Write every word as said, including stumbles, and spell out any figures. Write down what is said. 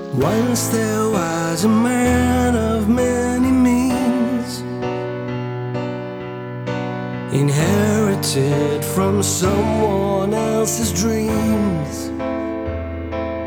Once there was a man of many means, inherited from someone else's dreams.